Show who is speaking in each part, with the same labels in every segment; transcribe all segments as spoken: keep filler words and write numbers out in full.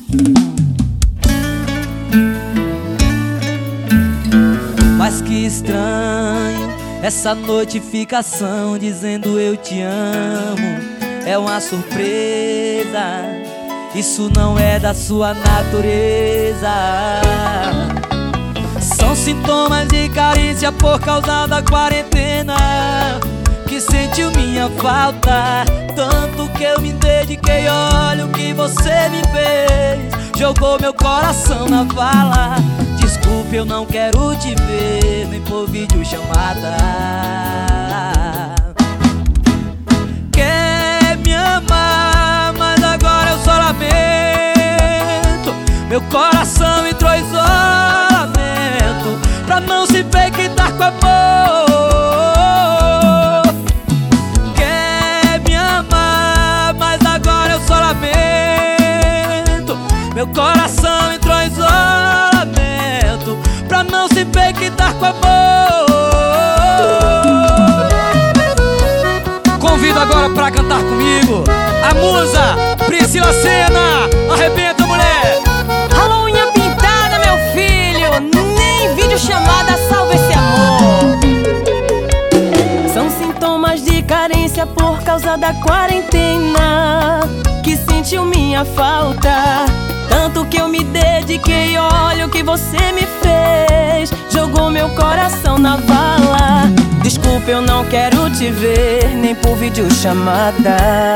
Speaker 1: Mas que estranho essa notificação dizendo eu te amo. É uma surpresa, isso não é da sua natureza. São sintomas de carência por causa da quarentena, que sentiu minha falta, tanto que eu me dediquei. Olha o que você me fez, jogou meu coração na vala. Desculpe, eu não quero te ver, nem por vídeo chamada. Quer me amar, mas agora eu só lamento. Meu coração entrou em isolamento, pra não se infectar com amor. Quer me amar, mas agora eu só lamento. Meu coração entrou em isolamento, pra não se infectar com amor. Convido agora pra cantar comigo a musa Priscila Senna. Arrebenta, mulher!
Speaker 2: Alô, unha pintada, meu filho, nem vídeo chamada salva esse amor. São sintomas de carência por causa da quarentena, que sentiu minha falta, tanto que eu me dediquei. Olha o que você me fez, jogou meu coração na vala. Desculpa, eu não quero te ver, nem por vídeo chamada.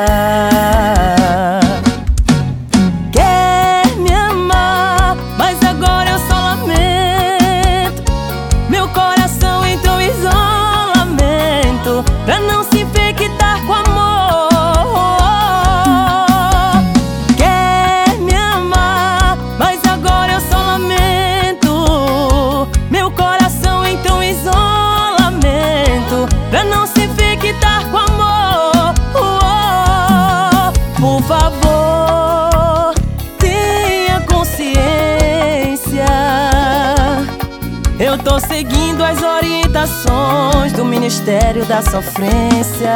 Speaker 2: Quer me amar, mas agora eu só lamento. Meu coração entrou em isolamento, pra não se infectar com amor. Pra não se infectar com amor. Por favor, tenha consciência. Eu tô seguindo as orientações do Ministério da Sofrência.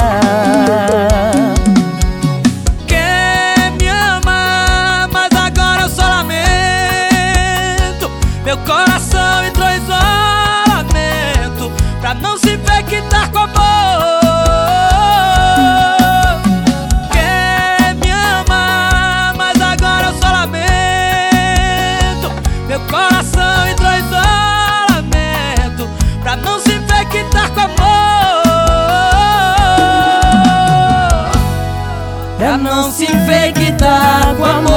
Speaker 1: Quer me amar, mas agora eu só lamento. Meu coração entrou em isolamento, pra não se infectar com amor. Quer me amar, mas agora eu só lamento. Meu coração entrou em isolamento, pra não se infectar com amor. Pra não se infectar com amor.